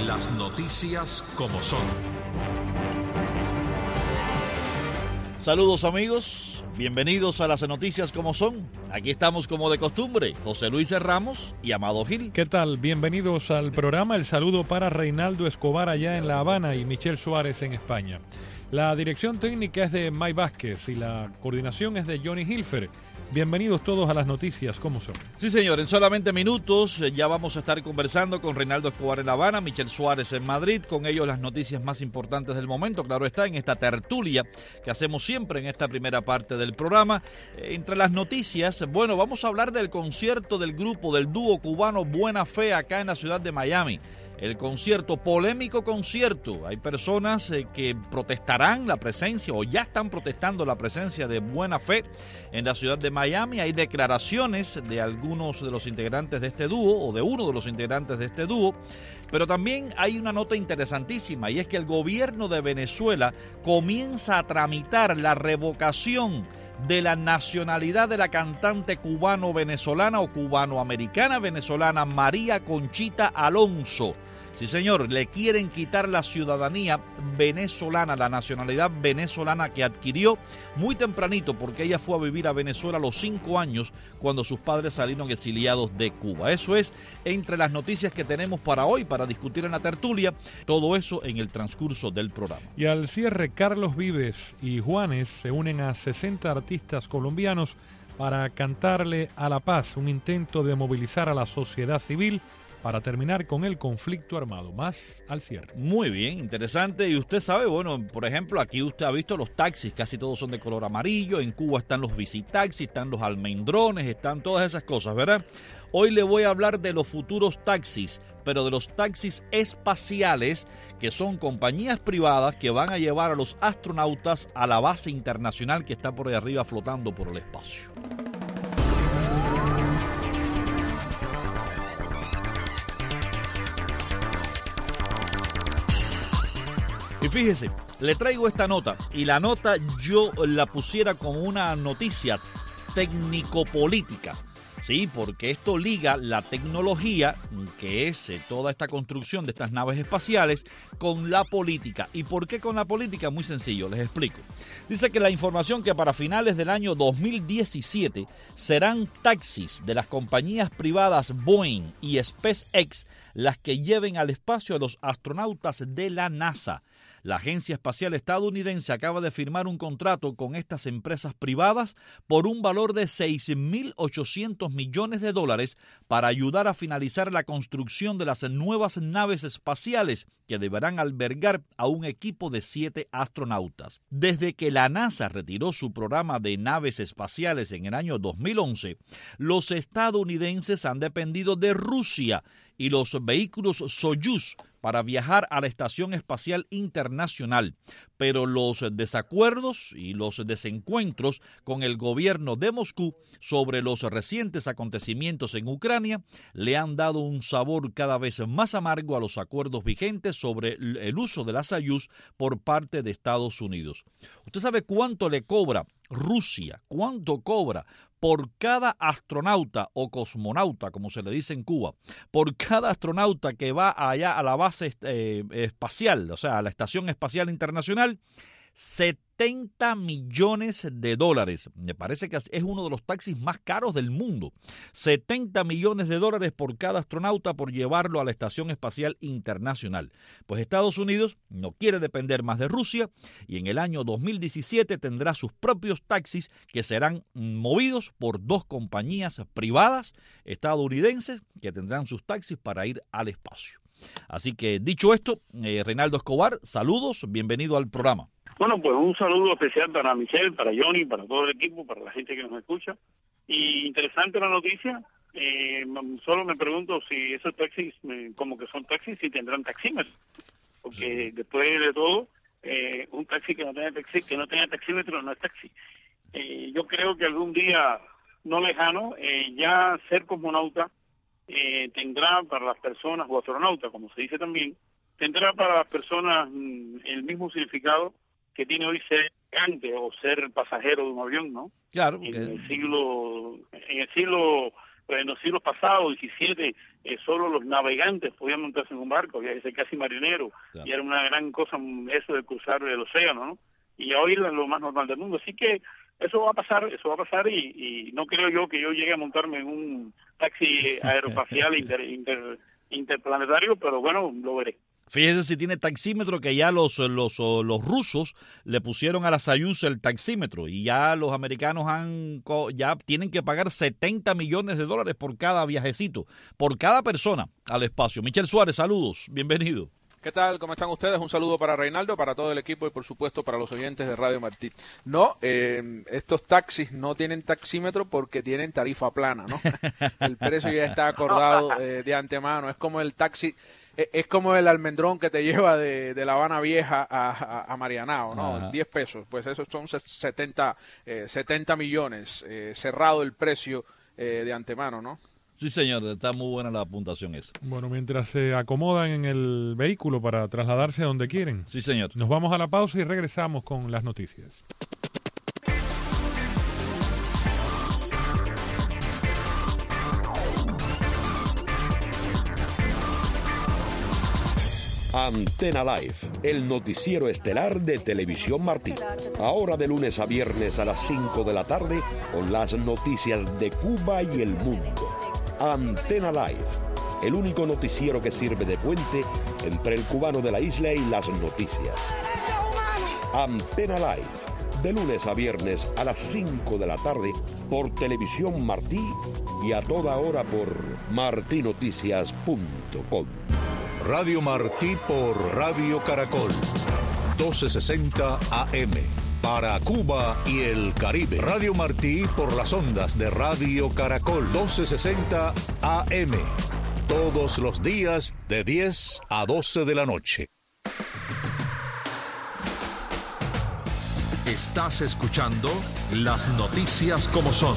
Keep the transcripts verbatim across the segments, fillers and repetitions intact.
Las noticias como son. Saludos amigos, bienvenidos a las noticias como son. Aquí estamos como de costumbre, José Luis Ramos y Amado Gil. ¿Qué tal? Bienvenidos al programa. El saludo para Reinaldo Escobar allá en La Habana y Michelle Suárez en España. La dirección técnica es de May Vázquez y la coordinación es de Johnny Hilfer. Bienvenidos todos a las noticias como son. Sí, señor, en solamente minutos ya vamos a estar conversando con Reinaldo Escobar en La Habana, Michelle Suárez en Madrid, con ellos las noticias más importantes del momento, claro está, en esta tertulia que hacemos siempre en esta primera parte del programa. Entre las noticias, bueno, vamos a hablar del concierto del grupo, del dúo cubano Buena Fe acá en la ciudad de Miami. El concierto, polémico concierto. Hay personas eh, que protestarán la presencia o ya están protestando la presencia de Buena Fe en la ciudad de Miami. Hay declaraciones de algunos de los integrantes de este dúo o de uno de los integrantes de este dúo. Pero también hay una nota interesantísima y es que el gobierno de Venezuela comienza a tramitar la revocación de la nacionalidad de la cantante cubano-venezolana o cubano-americana venezolana María Conchita Alonso. Sí, señor, le quieren quitar la ciudadanía venezolana, la nacionalidad venezolana que adquirió muy tempranito porque ella fue a vivir a Venezuela a los cinco años cuando sus padres salieron exiliados de Cuba. Eso es entre las noticias que tenemos para hoy, para discutir en la tertulia, todo eso en el transcurso del programa. Y al cierre, Carlos Vives y Juanes se unen a sesenta artistas colombianos para cantarle a la paz, un intento de movilizar a la sociedad civil para terminar con el conflicto armado. Más al cierre. Muy bien, interesante. Y usted sabe, bueno, por ejemplo, aquí usted ha visto los taxis, casi todos son de color amarillo. En Cuba están los visitaxis, están los almendrones, están todas esas cosas, ¿verdad? Hoy le voy a hablar de los futuros taxis, pero de los taxis espaciales, que son compañías privadas que van a llevar a los astronautas a la base internacional que está por ahí arriba flotando por el espacio. Y fíjese, le traigo esta nota y la nota yo la pusiera como una noticia técnico-política, ¿sí? Porque esto liga la tecnología, que es toda esta construcción de estas naves espaciales, con la política. ¿Y por qué con la política? Muy sencillo, les explico. Dice que la información que para finales del año dos mil diecisiete serán taxis de las compañías privadas Boeing y SpaceX las que lleven al espacio a los astronautas de la NASA. La Agencia Espacial Estadounidense acaba de firmar un contrato con estas empresas privadas por un valor de seis mil ochocientos millones de dólares para ayudar a finalizar la construcción de las nuevas naves espaciales que deberán albergar a un equipo de siete astronautas. Desde que la NASA retiró su programa de naves espaciales en el año dos mil once, los estadounidenses han dependido de Rusia y los vehículos Soyuz para viajar a la Estación Espacial Internacional, pero los desacuerdos y los desencuentros con el gobierno de Moscú sobre los recientes acontecimientos en Ucrania le han dado un sabor cada vez más amargo a los acuerdos vigentes sobre el uso de la Soyuz por parte de Estados Unidos. ¿Usted sabe cuánto le cobra Rusia? ¿Cuánto cobra por cada astronauta o cosmonauta, como se le dice en Cuba, por cada astronauta que va allá a la base eh, espacial, o sea, a la Estación Espacial Internacional? setenta millones de dólares. Me parece que es uno de los taxis más caros del mundo. setenta millones de dólares por cada astronauta por llevarlo a la Estación Espacial Internacional. Pues Estados Unidos no quiere depender más de Rusia y en el año dos mil diecisiete tendrá sus propios taxis que serán movidos por dos compañías privadas estadounidenses que tendrán sus taxis para ir al espacio. Así que dicho esto, eh, Reinaldo Escobar, saludos, bienvenido al programa. Bueno, pues un saludo especial para Michelle, para Johnny, para todo el equipo, para la gente que nos escucha. Y interesante la noticia. Eh, solo me pregunto si esos taxis, eh, como que son taxis, si tendrán taxímetro. Porque sí. Después de todo, eh, un taxi que no tenga taxi, que no tenga taxímetro no es taxi. Eh, yo creo que algún día no lejano, eh, ya ser cosmonauta eh, tendrá para las personas, o astronauta, como se dice también, tendrá para las personas mm, el mismo significado que tiene hoy ser o ser pasajero de un avión, ¿no? Claro. En que... el siglo, en el siglo Pues en los siglos pasados, diecisiete, eh, solo los navegantes podían montarse en un barco, había que ser casi marinero, claro. Y era una gran cosa eso de cruzar el océano, ¿no? Y hoy es lo más normal del mundo. Así que eso va a pasar, eso va a pasar y, y no creo yo que yo llegue a montarme en un taxi aeroespacial inter, inter, interplanetario, pero bueno, lo veré. Fíjese si tiene taxímetro, que ya los, los, los rusos le pusieron a la Soyuz el taxímetro y ya los americanos han ya tienen que pagar setenta millones de dólares por cada viajecito, por cada persona al espacio. Michel Suárez, saludos, bienvenido. ¿Qué tal? ¿Cómo están ustedes? Un saludo para Reinaldo, para todo el equipo y por supuesto para los oyentes de Radio Martí. No, eh, estos taxis no tienen taxímetro porque tienen tarifa plana, ¿no? El precio ya está acordado eh, de antemano, es como el taxi... Es como el almendrón que te lleva de, de La Habana Vieja a, a, a Marianao, ¿no? Ajá. diez pesos, pues esos son setenta, eh, setenta millones, eh, cerrado el precio eh, de antemano, ¿no? Sí, señor, está muy buena la apuntación esa. Bueno, mientras se acomodan en el vehículo para trasladarse a donde quieren. Sí, señor. Nos vamos a la pausa y regresamos con las noticias. Antena Live, el noticiero estelar de Televisión Martí. Ahora de lunes a viernes a las cinco de la tarde con las noticias de Cuba y el mundo. Antena Live, el único noticiero que sirve de puente entre el cubano de la isla y las noticias. Antena Live, de lunes a viernes a las cinco de la tarde por Televisión Martí y a toda hora por martinoticias punto com. Radio Martí por Radio Caracol, doce sesenta A M, para Cuba y el Caribe. Radio Martí por las ondas de Radio Caracol, doce sesenta A M, todos los días de diez a doce de la noche. Estás escuchando las noticias como son.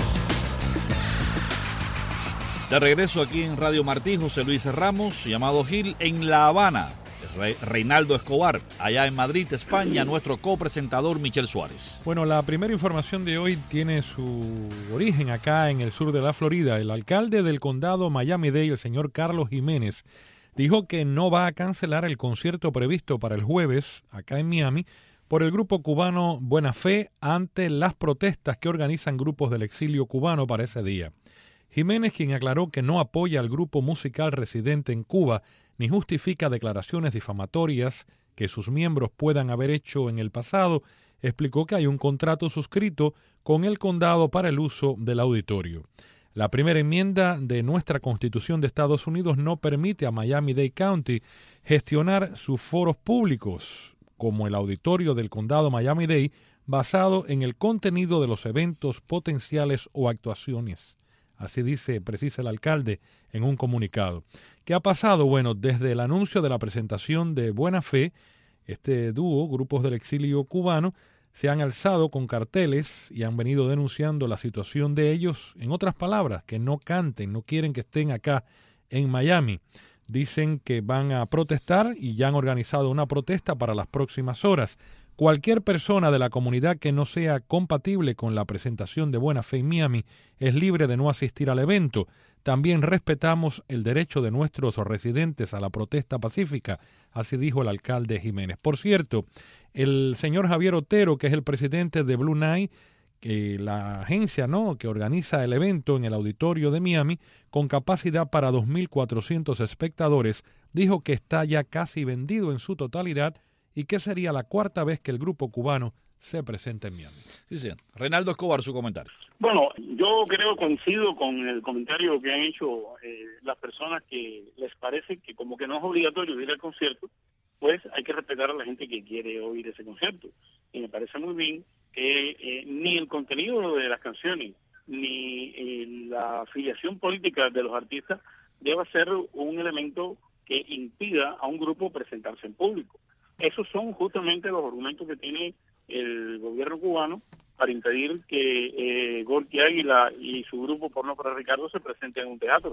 De regreso aquí en Radio Martí, José Luis Ramos, llamado Gil, en La Habana. Re- Reinaldo Escobar, allá en Madrid, España, nuestro copresentador Michel Suárez. Bueno, la primera información de hoy tiene su origen acá en el sur de la Florida. El alcalde del condado Miami-Dade, el señor Carlos Jiménez, dijo que no va a cancelar el concierto previsto para el jueves acá en Miami por el grupo cubano Buena Fe ante las protestas que organizan grupos del exilio cubano para ese día. Jiménez, quien aclaró que no apoya al grupo musical residente en Cuba ni justifica declaraciones difamatorias que sus miembros puedan haber hecho en el pasado, explicó que hay un contrato suscrito con el condado para el uso del auditorio. La primera enmienda de nuestra Constitución de Estados Unidos no permite a Miami-Dade County gestionar sus foros públicos, como el auditorio del condado Miami-Dade, basado en el contenido de los eventos potenciales o actuaciones. Así dice, precisa el alcalde en un comunicado. ¿Qué ha pasado? Bueno, desde el anuncio de la presentación de Buena Fe, este dúo, grupos del exilio cubano, se han alzado con carteles y han venido denunciando la situación de ellos. En otras palabras, que no canten, no quieren que estén acá en Miami. Dicen que van a protestar y ya han organizado una protesta para las próximas horas. Cualquier persona de la comunidad que no sea compatible con la presentación de Buena Fe en Miami es libre de no asistir al evento. También respetamos el derecho de nuestros residentes a la protesta pacífica, así dijo el alcalde Jiménez. Por cierto, el señor Javier Otero, que es el presidente de Blue Night, que la agencia no que organiza el evento en el auditorio de Miami, con capacidad para dos mil cuatrocientos espectadores, dijo que está ya casi vendido en su totalidad y que sería la cuarta vez que el grupo cubano se presenta en Miami. Sí, sí. Reinaldo Escobar, su comentario. Bueno, yo creo, coincido con el comentario que han hecho eh, las personas que les parece que como que no es obligatorio ir al concierto, pues hay que respetar a la gente que quiere oír ese concierto. Y me parece muy bien que eh, ni el contenido de las canciones, ni eh, la afiliación política de los artistas deba ser un elemento que impida a un grupo presentarse en público. Esos son justamente los argumentos que tiene el gobierno cubano para impedir que eh, Gorky Águila y su grupo Porno para Ricardo se presenten en un teatro.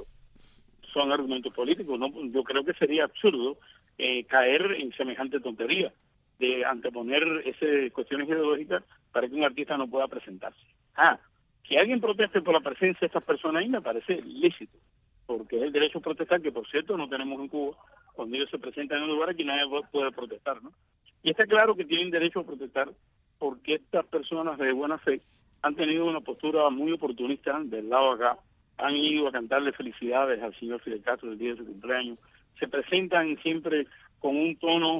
Son argumentos políticos. No, yo creo que sería absurdo eh, caer en semejante tontería de anteponer esas cuestiones ideológicas para que un artista no pueda presentarse. Ah, Que alguien proteste por la presencia de estas personas ahí me parece lícito, porque es el derecho a protestar, que por cierto no tenemos en Cuba. Cuando ellos se presentan en un lugar aquí nadie puede protestar, ¿no? Y está claro que tienen derecho a protestar porque estas personas de buena fe han tenido una postura muy oportunista del lado acá, han ido a cantarle felicidades al señor Fidel Castro el día de su cumpleaños, se presentan siempre con un tono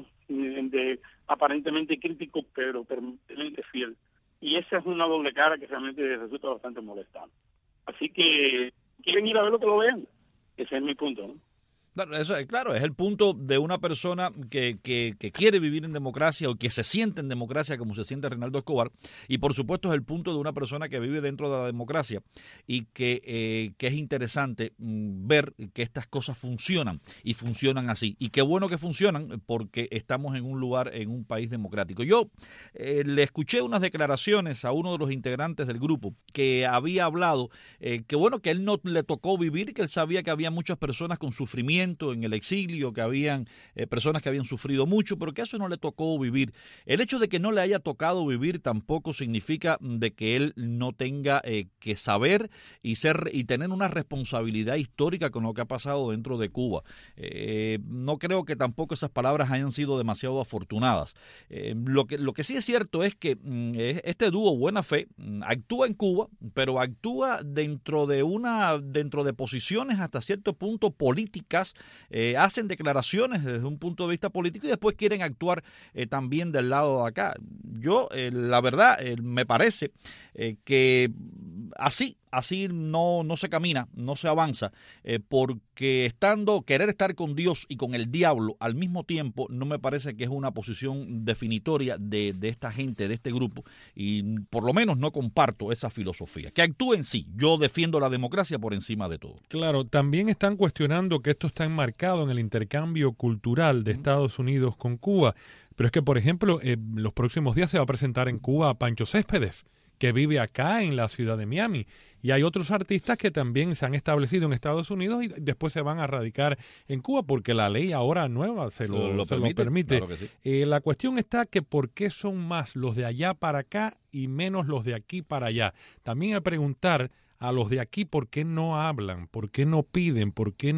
de aparentemente crítico, pero permanentemente fiel. Y esa es una doble cara que realmente resulta bastante molestante. Así que quieren ir a ver lo que lo vean. Ese es mi punto, ¿no? Claro, eso es, claro, es el punto de una persona que, que, que quiere vivir en democracia o que se siente en democracia como se siente Reinaldo Escobar, y por supuesto es el punto de una persona que vive dentro de la democracia y que, eh, que es interesante mm, ver que estas cosas funcionan y funcionan así. Y qué bueno que funcionan porque estamos en un lugar, en un país democrático. Yo eh, le escuché unas declaraciones a uno de los integrantes del grupo que había hablado eh, que bueno, que él no le tocó vivir, que él sabía que había muchas personas con sufrimiento en el exilio, que habían eh, personas que habían sufrido mucho, pero que a eso no le tocó vivir. El hecho de que no le haya tocado vivir tampoco significa de que él no tenga eh, que saber y ser y tener una responsabilidad histórica con lo que ha pasado dentro de Cuba. Eh, no creo que tampoco esas palabras hayan sido demasiado afortunadas. Eh, lo que lo que sí es cierto es que mm, este dúo Buena Fe mm, actúa en Cuba, pero actúa dentro de una dentro de posiciones hasta cierto punto políticas. Eh, hacen declaraciones desde un punto de vista político y después quieren actuar eh, también del lado de acá. Yo, eh, la verdad, eh, me parece eh, que así, así no, no se camina, no se avanza, eh, porque estando, querer estar con Dios y con el diablo al mismo tiempo, no me parece que es una posición definitoria de, de esta gente, de este grupo, y por lo menos no comparto esa filosofía. Que actúen sí, yo defiendo la democracia por encima de todo. Claro, también están cuestionando que esto está enmarcado en el intercambio cultural de Estados Unidos con Cuba, pero es que, por ejemplo, eh, los próximos días se va a presentar en Cuba Pancho Céspedes, que vive acá en la ciudad de Miami. Y hay otros artistas que también se han establecido en Estados Unidos y después se van a radicar en Cuba porque la ley ahora nueva se lo, lo, lo se permite. Lo permite. Claro que sí. Eh, la cuestión está que por qué son más los de allá para acá y menos los de aquí para allá. También al preguntar a los de aquí por qué no hablan, por qué no piden, por qué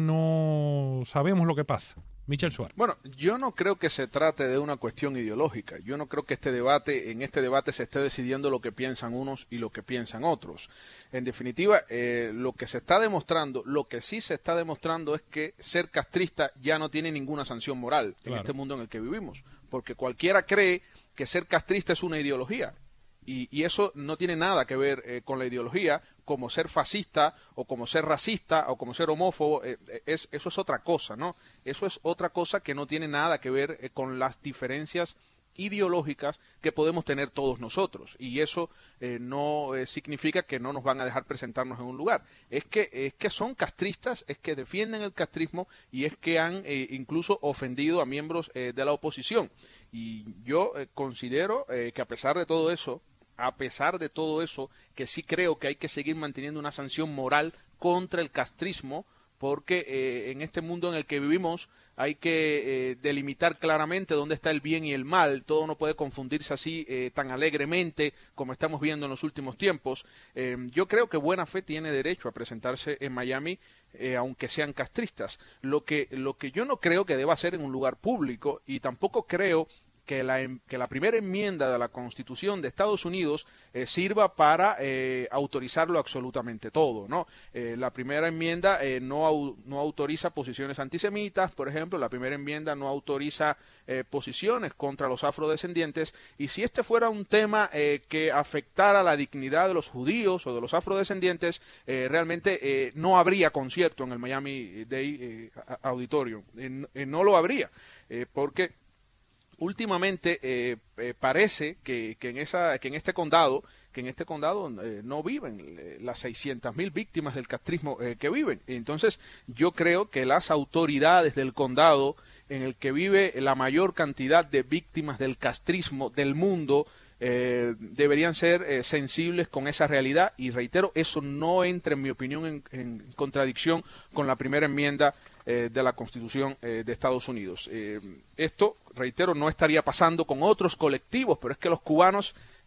no sabemos lo que pasa. Michel Suárez. Bueno, yo no creo que se trate de una cuestión ideológica. Yo no creo que este debate, en este debate se esté decidiendo lo que piensan unos y lo que piensan otros. En definitiva, eh, lo que se está demostrando, lo que sí se está demostrando es que ser castrista ya no tiene ninguna sanción moral claro. en este mundo en el que vivimos. Porque cualquiera cree que ser castrista es una ideología. Y, y eso no tiene nada que ver eh, con la ideología, como ser fascista o como ser racista o como ser homófobo, eh, es, eso es otra cosa, ¿no? Eso es otra cosa que no tiene nada que ver eh, con las diferencias ideológicas que podemos tener todos nosotros, y eso eh, no eh, significa que no nos van a dejar presentarnos en un lugar. Es que es que son castristas, es que defienden el castrismo y es que han eh, incluso ofendido a miembros eh, de la oposición. Y yo eh, considero eh, que a pesar de todo eso, a pesar de todo eso, que sí creo que hay que seguir manteniendo una sanción moral contra el castrismo, porque eh, en este mundo en el que vivimos hay que eh, delimitar claramente dónde está el bien y el mal. Todo no puede confundirse así eh, tan alegremente como estamos viendo en los últimos tiempos. Eh, yo creo que Buena Fe tiene derecho a presentarse en Miami, eh, aunque sean castristas. Lo que, lo que yo no creo que deba ser en un lugar público, y tampoco creo que la, que la primera enmienda de la Constitución de Estados Unidos eh, sirva para eh, autorizarlo absolutamente todo, ¿no? Eh, la primera enmienda eh, no, au, no autoriza posiciones antisemitas, por ejemplo. La primera enmienda no autoriza eh, posiciones contra los afrodescendientes, y si este fuera un tema eh, que afectara la dignidad de los judíos o de los afrodescendientes, eh, realmente eh, no habría concierto en el Miami Day eh, Auditorium, eh, eh, no lo habría, eh, porque últimamente eh, eh, parece que, que en esa que en este condado que en este condado eh, no viven eh, las seiscientas mil víctimas del castrismo eh, que viven. Entonces yo creo que las autoridades del condado en el que vive la mayor cantidad de víctimas del castrismo del mundo eh, deberían ser eh, sensibles con esa realidad, y reitero, eso no entra en mi opinión en, en contradicción con la primera enmienda eh, de la Constitución eh, de Estados Unidos. Eh, esto, reitero, no estaría pasando con otros colectivos, pero es que los cubanos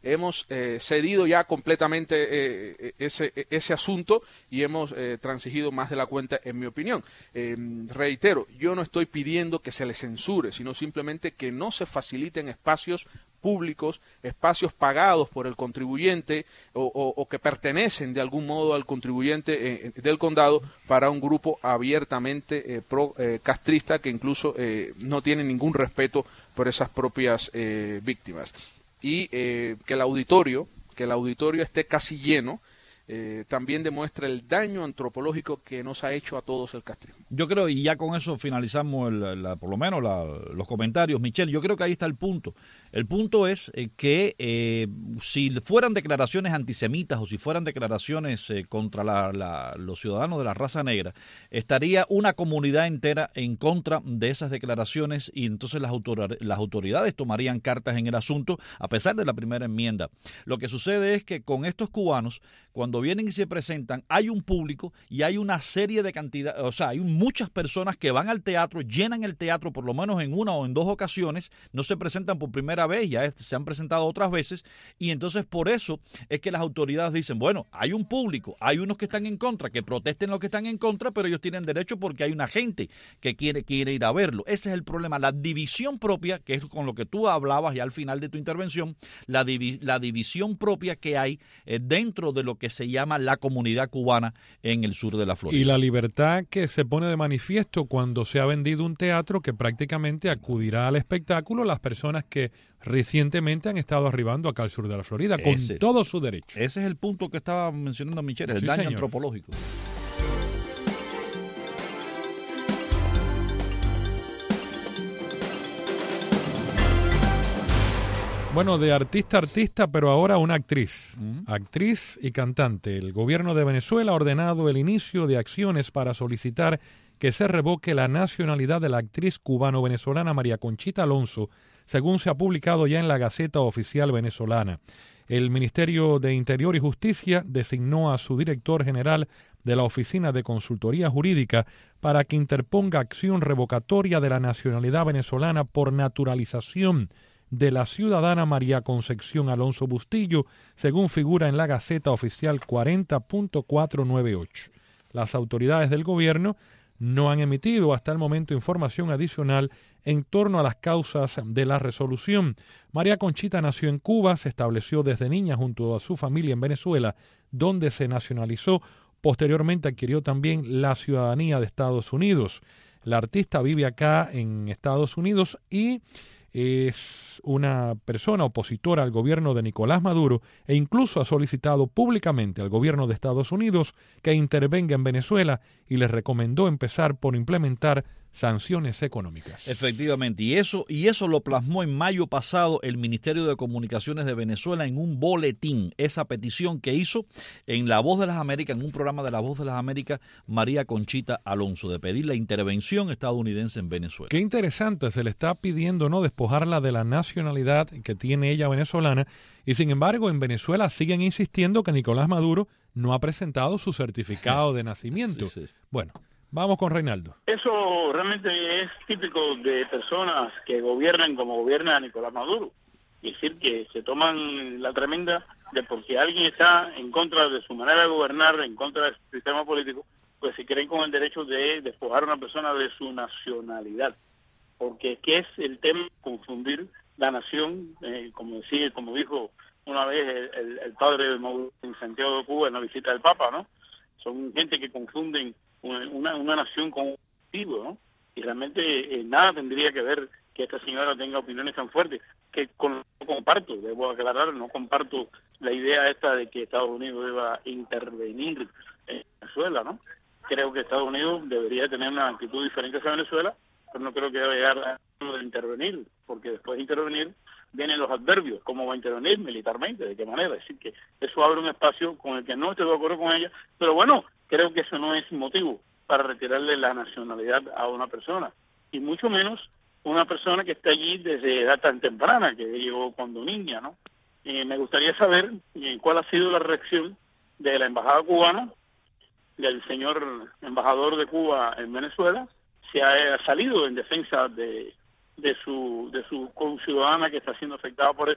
hemos eh, cedido ya completamente eh, ese, ese asunto y hemos eh, transigido más de la cuenta, en mi opinión. Eh, reitero, yo no estoy pidiendo que se le censure, sino simplemente que no se faciliten espacios públicos, espacios pagados por el contribuyente o, o, o que pertenecen de algún modo al contribuyente eh, del condado para un grupo abiertamente eh, pro eh, castrista que incluso eh, no tiene ningún respeto por esas propias eh, víctimas. Y eh, que el auditorio, que el auditorio esté casi lleno, Eh, también demuestra el daño antropológico que nos ha hecho a todos el castrismo. Yo creo, y ya con eso finalizamos el, la, por lo menos la, los comentarios, Michelle, yo creo que ahí está el punto. El punto es eh, que eh, si fueran declaraciones antisemitas o si fueran declaraciones eh, contra la, la, los ciudadanos de la raza negra, estaría una comunidad entera en contra de esas declaraciones y entonces las, autor las autoridades tomarían cartas en el asunto a pesar de la primera enmienda. Lo que sucede es que con estos cubanos, cuando vienen y se presentan, hay un público y hay una serie de cantidad, o sea, hay muchas personas que van al teatro, llenan el teatro por lo menos en una o en dos ocasiones, no se presentan por primera vez, ya se han presentado otras veces, y entonces por eso es que las autoridades dicen, bueno, hay un público, hay unos que están en contra, que protesten los que están en contra, pero ellos tienen derecho porque hay una gente que quiere, quiere ir a verlo. Ese es el problema, la división propia, que es con lo que tú hablabas ya al final de tu intervención, la, divi la división propia que hay eh, dentro de lo que se llama la comunidad cubana en el sur de la Florida. Y la libertad que se pone de manifiesto cuando se ha vendido un teatro que prácticamente acudirá al espectáculo las personas que recientemente han estado arribando acá al sur de la Florida, con ese, todo su derecho. Ese es el punto que estaba mencionando Michelle, el sí, daño señor. antropológico. Bueno, de artista a artista, pero ahora una actriz. Uh-huh. Actriz y cantante. El gobierno de Venezuela ha ordenado el inicio de acciones para solicitar que se revoque la nacionalidad de la actriz cubano-venezolana María Conchita Alonso, según se ha publicado ya en la Gaceta Oficial Venezolana. El Ministerio de Interior y Justicia designó a su director general de la Oficina de Consultoría Jurídica para que interponga acción revocatoria de la nacionalidad venezolana por naturalización de la ciudadana María Concepción Alonso Bustillo, según figura en la Gaceta Oficial cuarenta punto cuatrocientos noventa y ocho. Las autoridades del gobierno no han emitido hasta el momento información adicional en torno a las causas de la resolución. María Conchita nació en Cuba, se estableció desde niña junto a su familia en Venezuela, donde se nacionalizó. Posteriormente adquirió también la ciudadanía de Estados Unidos. La artista vive acá en Estados Unidos y es una persona opositora al gobierno de Nicolás Maduro e incluso ha solicitado públicamente al gobierno de Estados Unidos que intervenga en Venezuela y les recomendó empezar por implementar sanciones económicas. Efectivamente, y eso, y eso lo plasmó en mayo pasado el Ministerio de Comunicaciones de Venezuela en un boletín, esa petición que hizo en La Voz de las Américas, en un programa de La Voz de las Américas, María Conchita Alonso, de pedir la intervención estadounidense en Venezuela. Qué interesante, se le está pidiendo no despojarla de la nacionalidad que tiene ella venezolana, y sin embargo en Venezuela siguen insistiendo que Nicolás Maduro no ha presentado su certificado de nacimiento. Sí, sí. Bueno, vamos con Reinaldo. Eso realmente es típico de personas que gobiernan como gobierna Nicolás Maduro. Es decir, que se toman la tremenda de porque alguien está en contra de su manera de gobernar, en contra del sistema político, pues se creen con el derecho de despojar a una persona de su nacionalidad. Porque ¿qué es el tema? Confundir la nación, eh, como decía, como dijo una vez el, el, el padre de Maduro en Santiago de Cuba en la visita del Papa, ¿no? Son gente que confunden Una, una nación con un objetivo, ¿no? Y realmente eh, nada tendría que ver que esta señora tenga opiniones tan fuertes, que con, no comparto, debo aclarar, no comparto la idea esta de que Estados Unidos deba intervenir en Venezuela, ¿no? Creo que Estados Unidos debería tener una actitud diferente hacia Venezuela, pero no creo que deba llegar a intervenir, porque después de intervenir vienen los adverbios, cómo va a intervenir militarmente, de qué manera, es decir, que eso abre un espacio con el que no estoy de acuerdo con ella, pero bueno, creo que eso no es motivo para retirarle la nacionalidad a una persona, y mucho menos una persona que está allí desde edad tan temprana, que llegó cuando niña, ¿no? Eh, me gustaría saber eh, cuál ha sido la reacción de la embajada cubana, del señor embajador de Cuba en Venezuela, si ha salido en defensa de de su de su conciudadana que está siendo afectada por esto,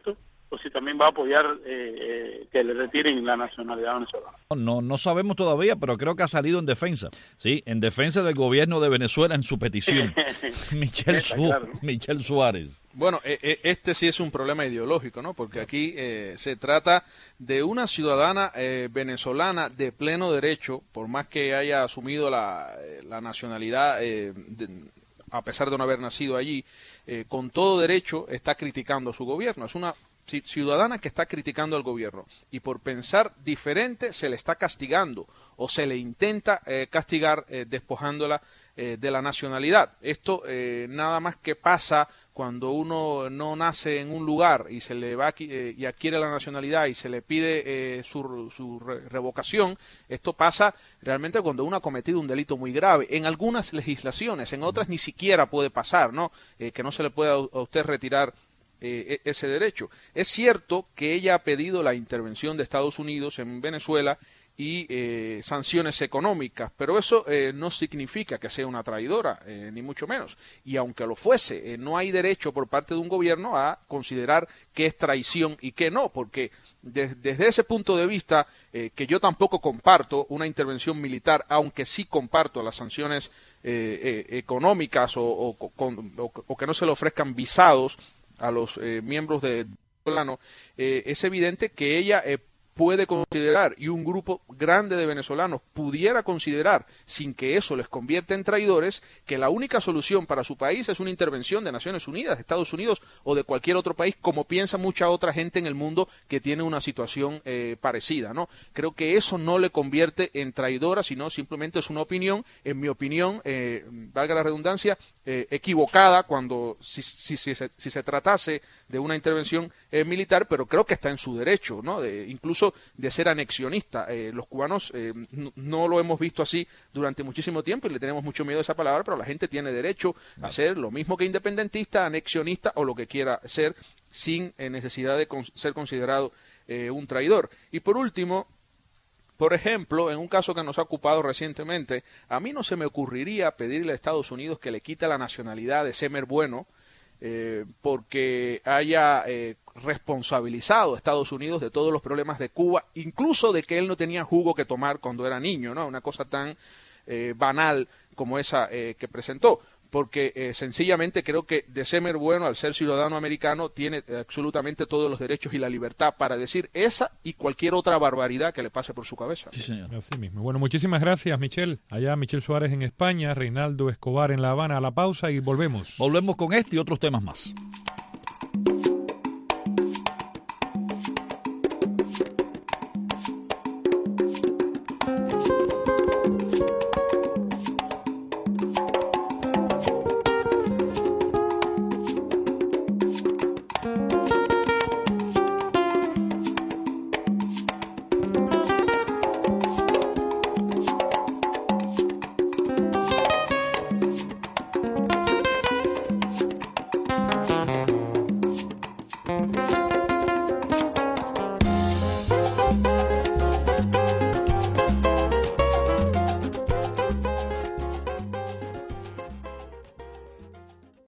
o si también va a apoyar eh, eh, que le retiren la nacionalidad venezolana. No, no sabemos todavía, pero creo que ha salido en defensa, sí, en defensa del gobierno de Venezuela en su petición. Michel, Su claro, ¿no? Michel Suárez. Bueno, eh, este sí es un problema ideológico, ¿no? Porque aquí eh, se trata de una ciudadana eh, venezolana de pleno derecho, por más que haya asumido la, la nacionalidad, eh, de, a pesar de no haber nacido allí, eh, con todo derecho está criticando a su gobierno. Es una ciudadana que está criticando al gobierno y por pensar diferente se le está castigando o se le intenta eh, castigar eh, despojándola eh, de la nacionalidad. Esto eh, nada más que pasa cuando uno no nace en un lugar y se le va eh, y adquiere la nacionalidad y se le pide eh, su, su re revocación. Esto pasa realmente cuando uno ha cometido un delito muy grave. En algunas legislaciones, en otras ni siquiera puede pasar, ¿no? Eh, que no se le pueda a usted retirar Eh, ese derecho. Es cierto que ella ha pedido la intervención de Estados Unidos en Venezuela y eh, sanciones económicas, pero eso eh, no significa que sea una traidora, eh, ni mucho menos. Y aunque lo fuese, eh, no hay derecho por parte de un gobierno a considerar que es traición y que no, porque de, desde ese punto de vista, eh, que yo tampoco comparto una intervención militar, aunque sí comparto las sanciones eh, eh, económicas o, o, con, o, o que no se le ofrezcan visados a los eh, miembros de venezolano, eh, es evidente que ella eh, puede considerar, y un grupo grande de venezolanos pudiera considerar, sin que eso les convierta en traidores, que la única solución para su país es una intervención de Naciones Unidas, de Estados Unidos o de cualquier otro país, como piensa mucha otra gente en el mundo que tiene una situación eh, parecida, ¿no? Creo que eso no le convierte en traidora, sino simplemente es una opinión, en mi opinión, eh, valga la redundancia, eh, equivocada cuando si, si, si, se, si se tratase de una intervención eh, militar, pero creo que está en su derecho, ¿no? De, incluso de ser anexionista. Eh, los cubanos eh, no, no lo hemos visto así durante muchísimo tiempo y le tenemos mucho miedo a esa palabra, pero la gente tiene derecho a ser lo mismo que independentista, anexionista o lo que quiera ser, sin eh, necesidad de con ser considerado eh, un traidor. Y por último, por ejemplo, en un caso que nos ha ocupado recientemente, a mí no se me ocurriría pedirle a Estados Unidos que le quite la nacionalidad de Semer Bueno, eh, porque haya eh, responsabilizado a Estados Unidos de todos los problemas de Cuba, incluso de que él no tenía jugo que tomar cuando era niño, ¿no? Una cosa tan eh, banal como esa eh, que presentó. Porque eh, sencillamente creo que de Semer Bueno, al ser ciudadano americano, tiene eh, absolutamente todos los derechos y la libertad para decir esa y cualquier otra barbaridad que le pase por su cabeza. Sí, señor. Así mismo. Bueno, muchísimas gracias, Michel. Allá Michel Suárez en España, Reinaldo Escobar en La Habana. A la pausa y volvemos. Volvemos con este y otros temas más.